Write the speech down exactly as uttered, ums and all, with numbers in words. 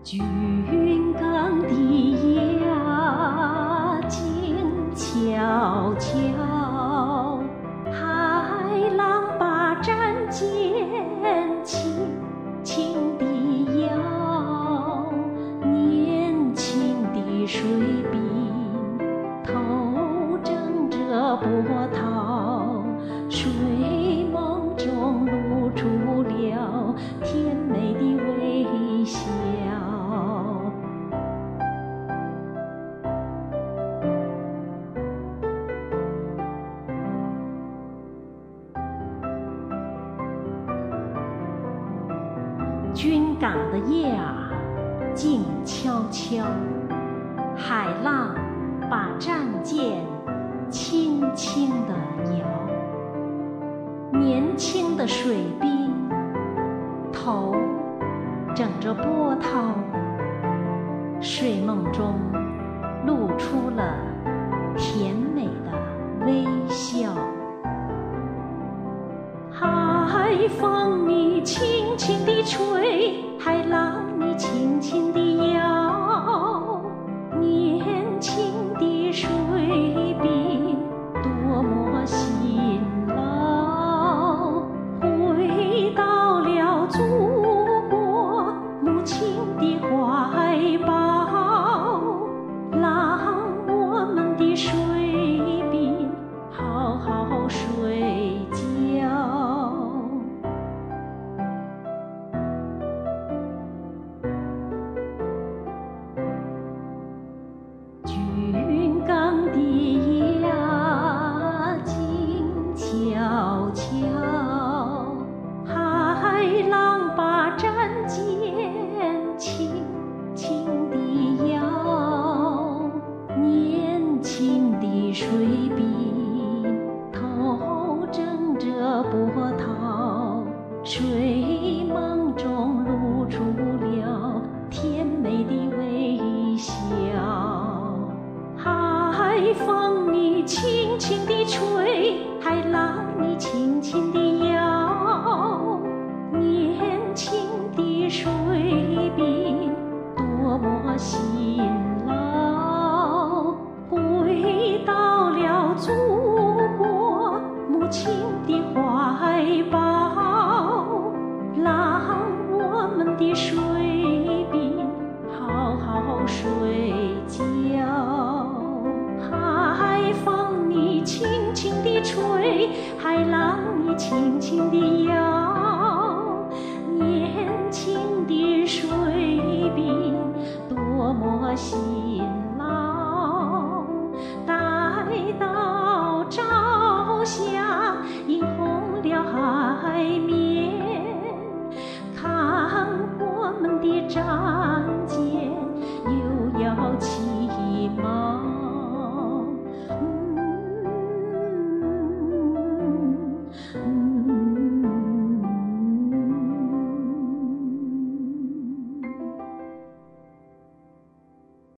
军港的呀，静悄悄，海浪把战舰轻轻地摇，年轻的水兵头枕着波涛，睡梦中露出了甜美的微笑。军港的夜啊，静悄悄，海浪把战舰轻轻地摇，年轻的水兵头枕着波涛，睡梦中露出了甜美的微笑。海风你轻轻地吹，海浪你轻轻地摇，年轻的水兵多么辛劳，回到了祖国母亲的怀抱，让我们的水兵好好睡觉。军港的夜啊，静悄悄，海浪把战舰轻轻地摇，年轻的水兵头枕着波涛，睡梦中露出了甜美的微笑。海风你轻轻地吹，海浪你轻轻地摇，年轻的水兵多么辛劳，回到了祖国母亲的怀抱，让我们的水兵好好睡觉。海风你轻轻地吹，海浪你轻轻地摇，